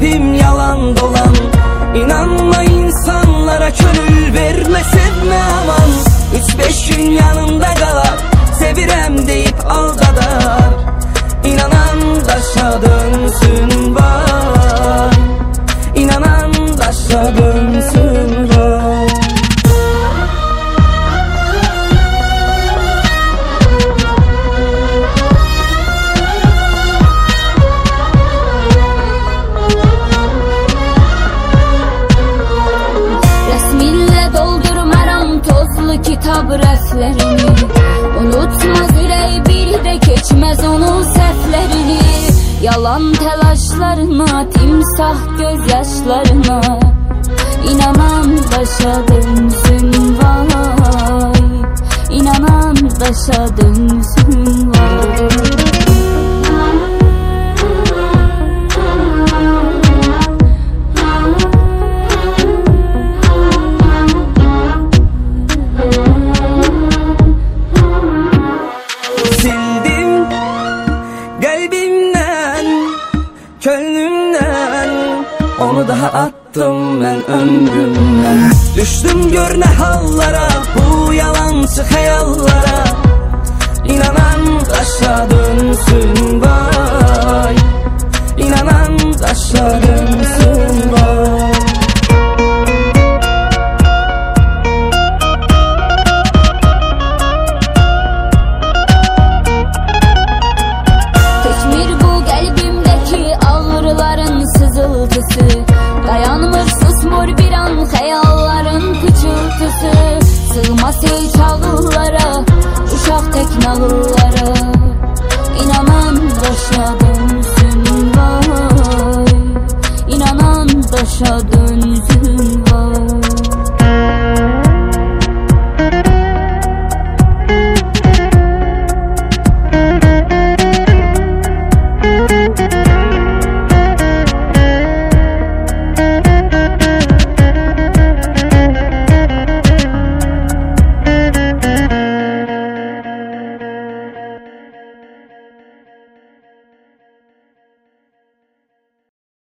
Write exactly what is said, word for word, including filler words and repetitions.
kalbim yalan dolan. İnanma insanlara, könül verme, sevme aman. Üç beş gün yanında kalar, sevirem deyip aldadar. İnanan daşa dönsün vay, İnanan daşa dönsün vay. Kitab rəflərini unutmaz ürək, bir də keçməz onun səhvlərini. Yalan təlaşlarına, timsah gözyaşlarına, İnanan daşa dönsün vay, İnanan daşa dönsün vay. Könlümden onu daha attım ben ömrümden. Düştüm gör ne hallara, bu yalancı hayallara. İnanan daşa dönsün vay, İnanan daşa dönsün vay. Dayanmır, susmur bir an hayalların pıçıltısı. Sığmaz hiç ağıllara, uşaq tek nağıllara. İnanan daşa dönsün vay, İnanan daşa dönsün.